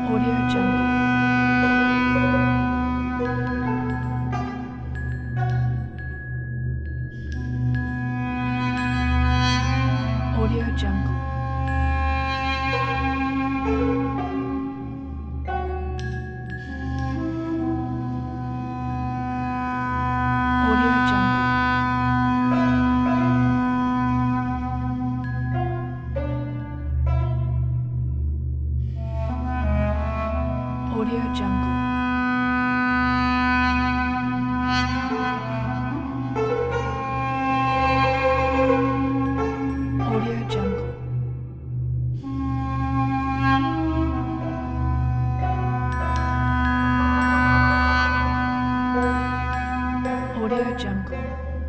Audio Jungle. Audio Jungle. Audio Jungle. Audio Jungle. Audio Jungle. Audio Jungle.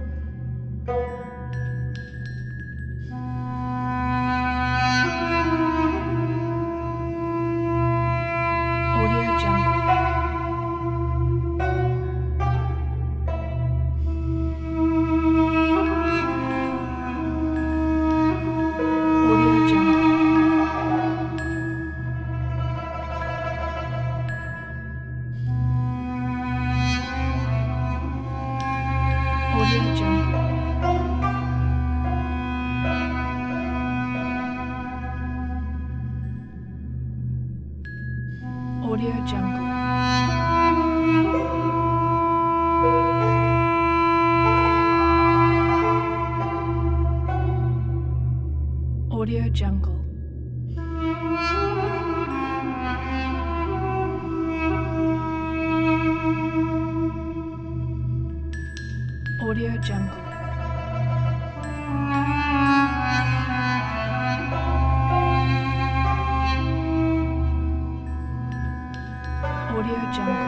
Audio Jungle. Audio Jungle. Audio Jungle. Audio Jungle. Audio Jungle. Audio Jungle. Audio Jungle.